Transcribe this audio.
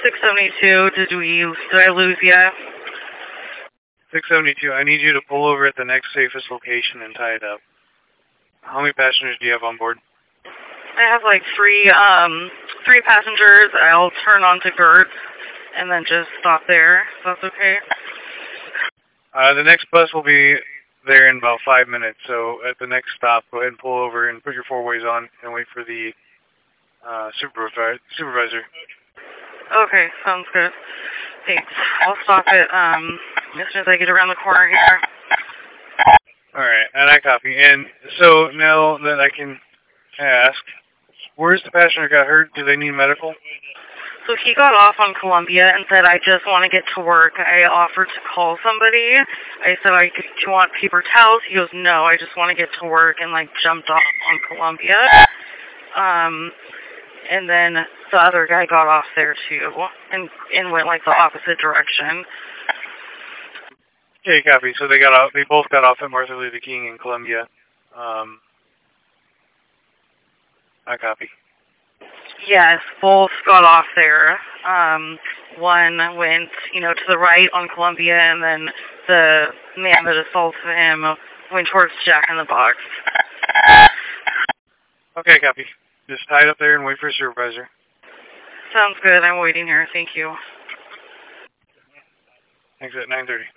672. Did I lose you? 672, I need you to pull over at the next safest location and tie it up. How many passengers do you have on board? I have like three passengers. I'll turn on to Gertz and then just stop there. If that's okay. The next bus will be there in about 5 minutes, so at the next stop, go ahead and pull over and put your four-ways on and wait for the supervisor. Okay, sounds good. Thanks. I'll stop it as soon as I get around the corner here. Alright, and I copy. And so now that I can ask, where's the passenger got hurt? Do they need medical? So he got off on Columbia and said, I just want to get to work. I offered to call somebody. I said, do you want paper towels? He goes, no, I just want to get to work, and like jumped off on Columbia. And then the other guy got off there too and went like the opposite direction. Okay, copy. So they both got off at Martin Luther King in Columbia. I copy. Yes, both got off there. One went, to the right on Columbia, and then the man that assaulted him went towards Jack in the Box. Okay, copy. Just tie it up there and wait for a supervisor. Sounds good. I'm waiting here. Thank you. Thanks at 9:30.